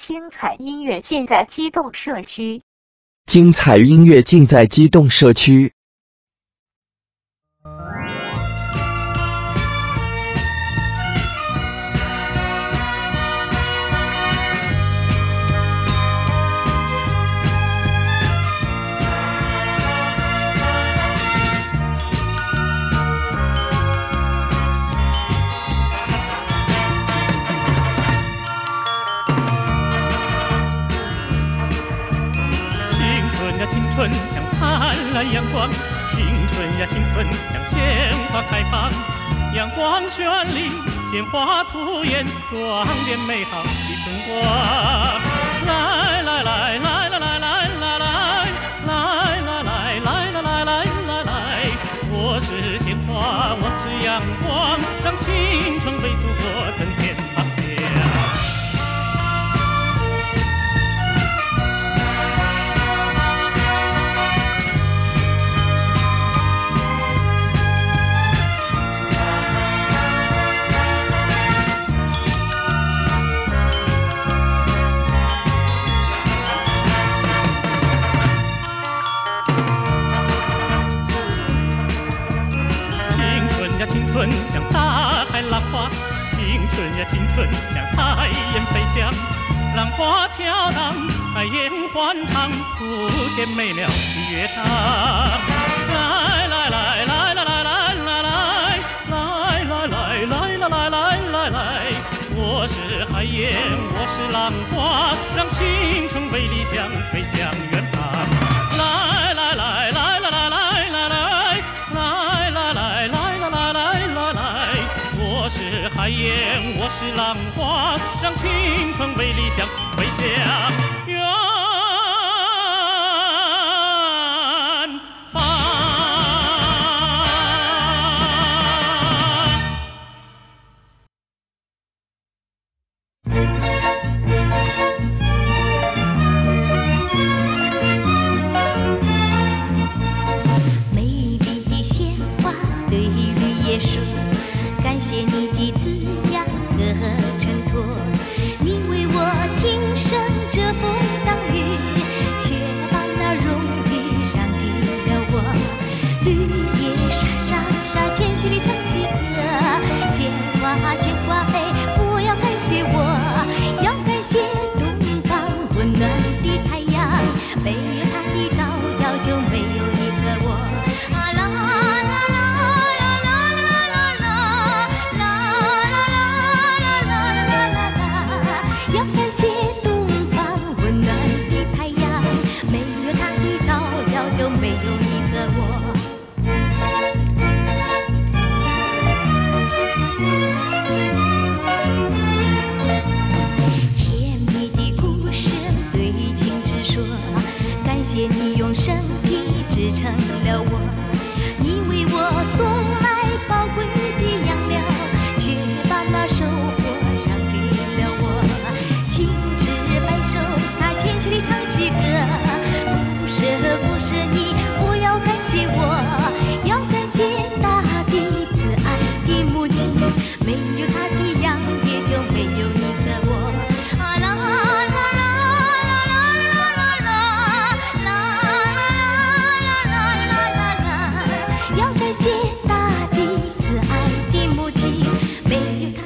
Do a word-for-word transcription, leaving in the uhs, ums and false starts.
精彩音乐尽在激动社区。 精彩音乐尽在激动社区。 青春像灿烂阳光，青春呀青春像鲜花开放，阳光绚丽，鲜花吐艳，装点美好的春光。来来来来来来来来来来来来来来来来来，我是鲜花，我是阳光，让青春为祖国增添芳香。青春像大海浪花，青春呀青春像海燕飞翔，浪花飘荡，海燕欢唱，谱写美妙的乐章。来来来来来来来来来来来来来来来来来，我是海燕，我是浪花，让青春为理想飞向远方。来来来来来来来来来来来来来。我是海燕，我是浪花，让青春为理想飞向远方。 美丽的鲜花对绿叶说，感谢你的滋养和衬托，你为我挺身遮风挡雨，却把那荣誉让给了我。绿叶沙沙沙，千许里唱几歌，鲜花鲜花嘿，不要感谢我，要感谢东方温暖的太阳，没有它的照耀就没有你和我。啊啦啦啦要感谢东方温暖的太阳，没有它的照耀就没有你和我。甜蜜的故事对情直说，感谢你用身体支撑了我，你为我送来宝贵的养料，却把那收获让给了我。情之白首，他谦虚地唱起歌，不舍不舍你不要感谢我，要感谢大地慈爱的母亲，没有她的养也就没有你和我。啊啦啦啦啦啦啦啦啦啦啦啦，要感谢大地慈爱的母亲，没有她